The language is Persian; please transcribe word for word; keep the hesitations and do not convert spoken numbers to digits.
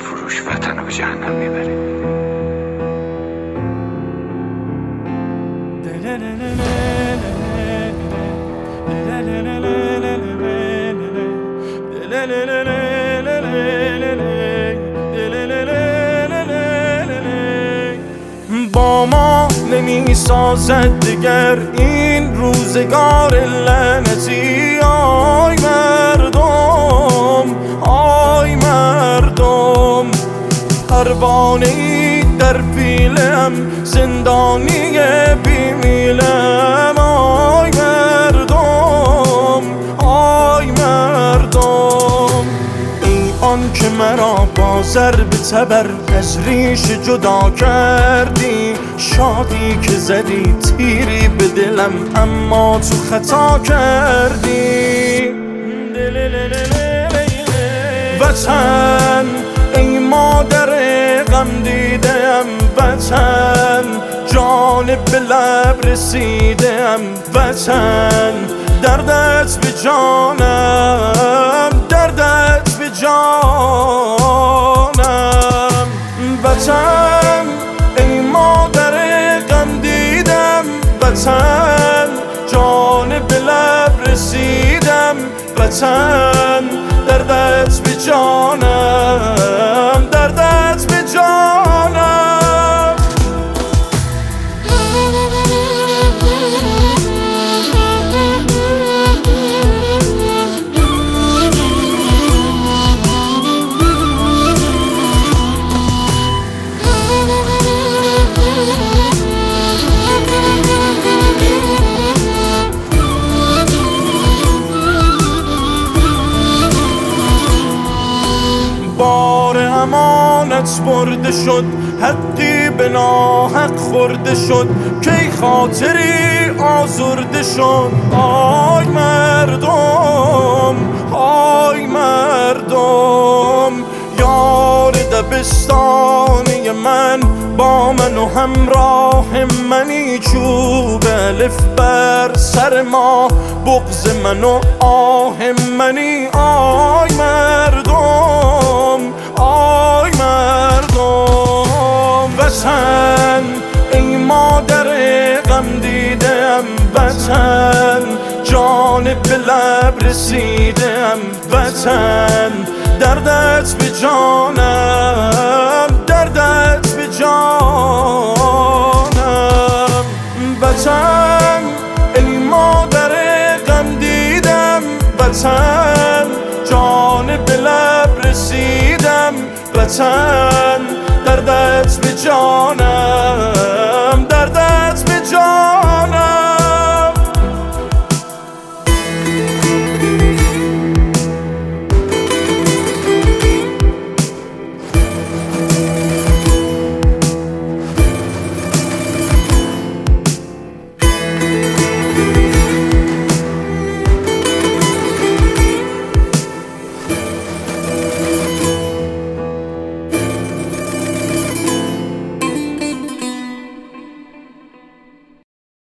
فروش وطن رو به جهنم میبره. با ما نمی سازد دیگر این روزگار لعنتی. آی مردم، آی مردم، پروانه‌ای در پیلم، زندانی بیمیلم. آی مردم، آی مردم، ای آن که مرا با ضرب تبر از ریش جدا کردی. شادی که زدی تیری به دلم اما تو خطا کردی. وطن ای مادر غم دیدم، وطن جان به لب رسیدم. وطن دردت به جانم، دردت به جانم. وطن ای مادر غم دیدم، وطن جان به لب رسیدم. وطن دردت به جانم، دردت به جانم. بار امانت برده شد، حقی به ناحق خورده شد. کی خاطری آزرده شد. آی مردم، آی مردم، یار دبستانی من با من و همراه منی. چوب الف بر سر ما، بغض من و آه منی. آی مردم، آی مردم، وطن ای مادر غم دیدم. وطن جان به لب رسیدم. وطن دردت به جانم، دردت به جانم. وطن ای مادر غم دیدم، وطن جان به لب رسیدم. وطن دردت به جانم.